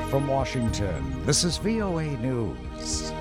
from Washington, this is VOA News.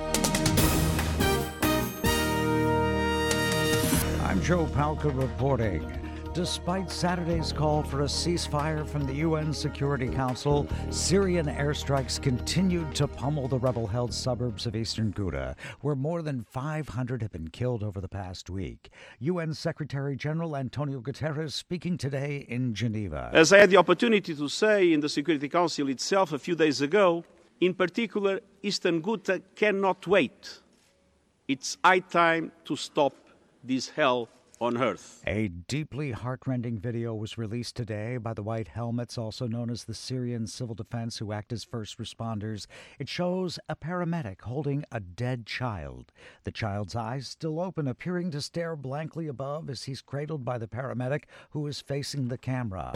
I'm Joe Palca reporting. Despite Saturday's call for a ceasefire from the UN Security Council, Syrian airstrikes continued to pummel the rebel-held suburbs of eastern Ghouta, where more than 500 have been killed over the past week. UN Secretary General Antonio Guterres speaking today in Geneva. As I had the opportunity to say in the Security Council itself a few days ago, in particular, eastern Ghouta cannot wait. It's high time to stop this hell on earth. A deeply heartrending video was released today by the White Helmets, also known as the Syrian Civil Defense, who act as first responders. It shows a paramedic holding a dead child. The child's eyes still open, appearing to stare blankly above as he's cradled by the paramedic, who is facing the camera.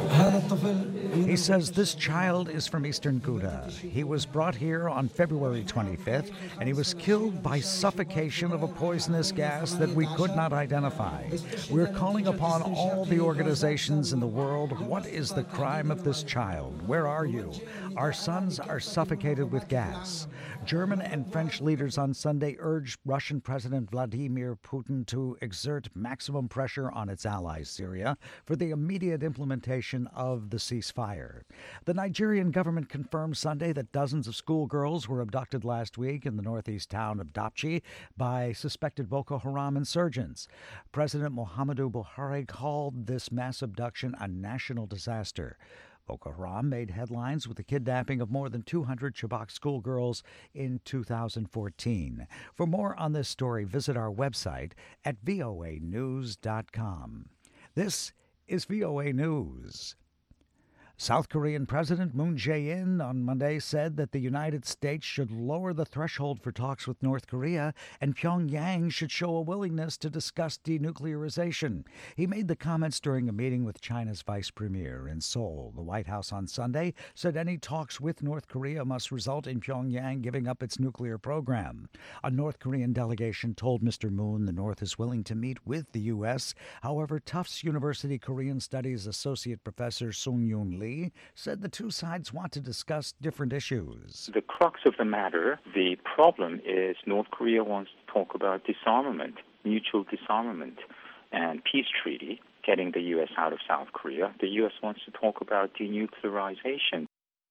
He says this child is from eastern Ghouta. He was brought here on February 25th, and he was killed by suffocation of a poisonous gas that we could not identify. We're calling upon all the organizations in the world. What is the crime of this child? Where are you? Our sons are suffocated with gas. German and French leaders on Sunday urged Russian President Vladimir Putin to exert maximum pressure on its ally Syria for the immediate implementation of the ceasefire. The Nigerian government confirmed Sunday that dozens of schoolgirls were abducted last week in the northeast town of Dapchi by suspected Boko Haram insurgents. President Muhammadu Buhari called this mass abduction a national disaster. Boko Haram made headlines with the kidnapping of more than 200 Chibok schoolgirls in 2014. For more on this story, visit our website at voanews.com. This is VOA News. South Korean President Moon Jae-in on Monday said that the United States should lower the threshold for talks with North Korea, and Pyongyang should show a willingness to discuss denuclearization. He made the comments during a meeting with China's vice premier in Seoul. The White House on Sunday said any talks with North Korea must result in Pyongyang giving up its nuclear program. A North Korean delegation told Mr. Moon the North is willing to meet with the U.S. However, Tufts University Korean Studies Associate Professor Sung-Yoon Lee said the two sides want to discuss different issues. The crux of the matter, the problem is North Korea wants to talk about disarmament, mutual disarmament, and peace treaty, getting the U.S. out of South Korea. The U.S. wants to talk about denuclearization.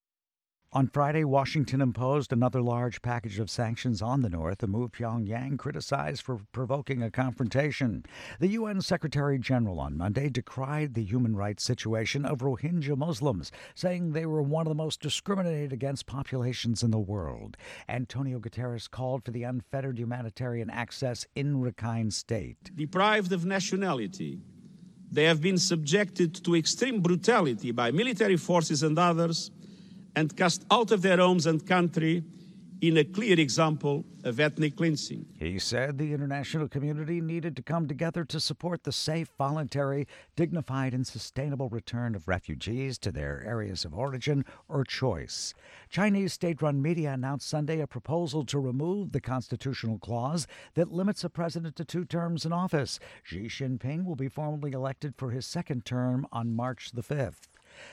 On Friday, Washington imposed another large package of sanctions on the North, a move Pyongyang criticized for provoking a confrontation. The UN Secretary General on Monday decried the human rights situation of Rohingya Muslims, saying they were one of the most discriminated against populations in the world. Antonio Guterres called for the unfettered humanitarian access in Rakhine State. Deprived of nationality, they have been subjected to extreme brutality by military forces and others, and cast out of their homes and country in a clear example of ethnic cleansing. He said the international community needed to come together to support the safe, voluntary, dignified, and sustainable return of refugees to their areas of origin or choice. Chinese state-run media announced Sunday a proposal to remove the constitutional clause that limits a president to 2 terms in office. Xi Jinping will be formally elected for his second term on March the 5th.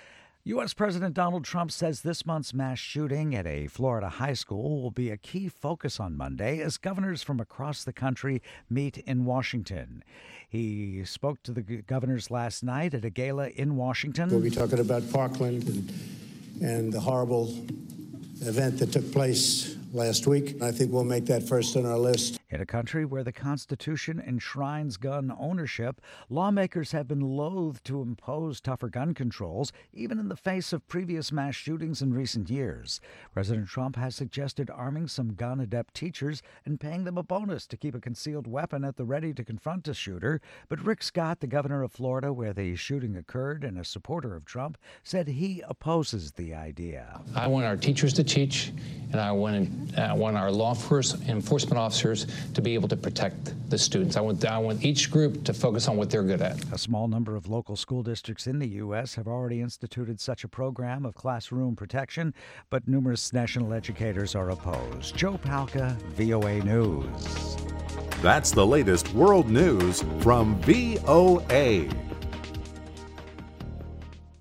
U.S. President Donald Trump says this month's mass shooting at a Florida high school will be a key focus on Monday as governors from across the country meet in Washington. He spoke to the governors last night at a gala in Washington. We'll be talking about Parkland and the horrible event that took place last week. I think we'll make that first on our list. In a country where the Constitution enshrines gun ownership, lawmakers have been loath to impose tougher gun controls, even in the face of previous mass shootings in recent years. President Trump has suggested arming some gun-adept teachers and paying them a bonus to keep a concealed weapon at the ready to confront a shooter. But Rick Scott, the governor of Florida, where the shooting occurred and a supporter of Trump, said he opposes the idea. I want our teachers to teach, and I want our law enforcement officers to be able to protect the students. I want each group to focus on what they're good at. A small number of local school districts in the U.S. have already instituted such a program of classroom protection, but numerous national educators are opposed. Joe Palca, VOA News. That's the latest world news from VOA.